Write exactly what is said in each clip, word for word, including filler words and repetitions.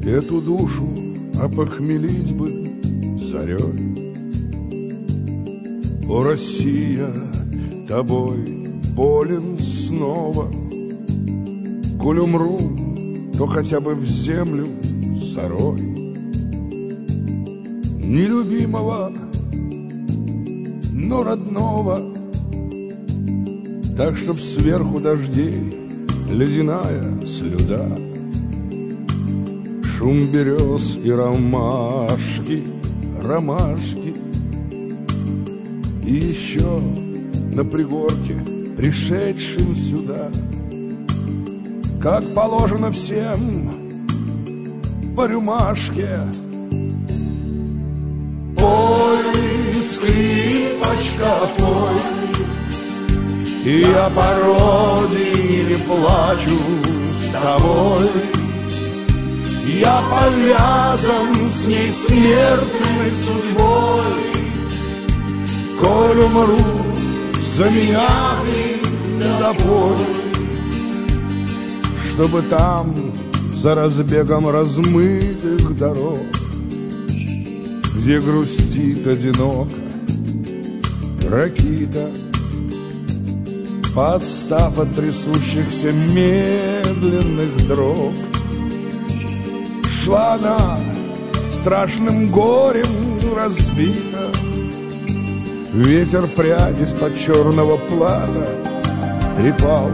Эту душу опохмелить бы зарей. О, Россия, тобой болен снова. Коль умру, то хотя бы в землю зарой. Нелюбимого, но родного, так, чтоб сверху дождей ледяная слюда. Шум берез и ромашки, ромашки. И еще на пригорке, пришедшим сюда, как положено всем, по рюмашке. Пой, скрипочка, пой, и я по родине плачу с тобой. Я повязан с ней смертной судьбой. Коль умру, за меня ты допой, чтобы там, за разбегом размытых дорог, где грустит одиноко ракита, подстав от трясущихся медленных дрог, шла она страшным горем разбита. Ветер прядь из-под черного плата трепал.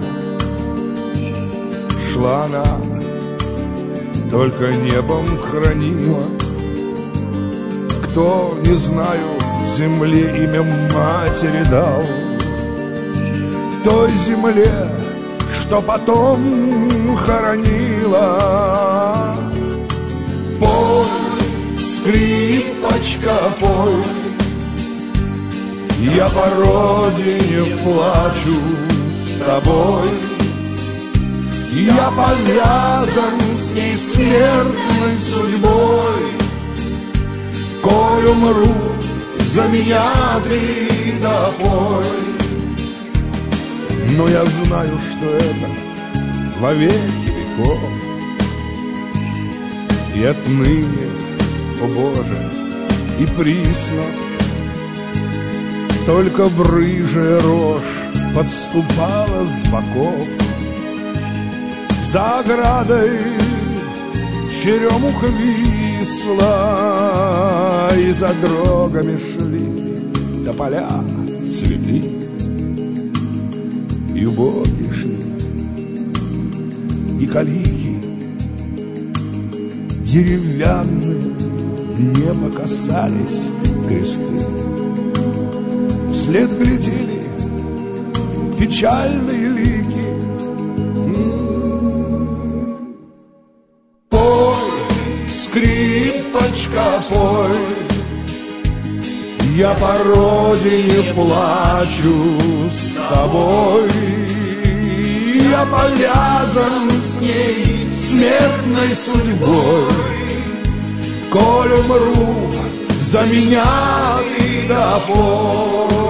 Шла она, только небом хранима. Кто, не знаю, земле имя матери дал, той земле, что потом хоронила. Пой, скрипочка, пой, я по родине плачу с тобой. Я повязан с ней смертной судьбой. Коль умру, за меня ты допой. Но я знаю, что это во веки веков. И отныне, о Боже, и присно только брыжая рожь подступала с боков. За оградой черемуха висла, и за дрогами шли до поля цветы. И боги шли, и калики деревянные, небо касались кресты. Вслед глядели печальные лики. Пой, скрипочка, пой, я по родине плачу с тобой. Я повязан с ней смертной судьбой. Коль умру, за меня ты допой.